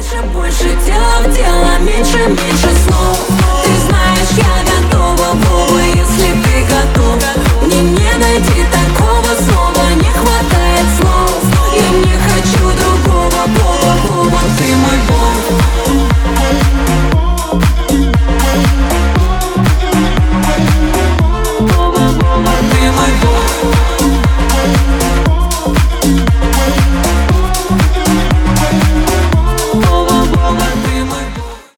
Больше, больше тела в тело, меньше, меньше слов. Ты знаешь, я готова, Вова, если ты готов. Мне не найти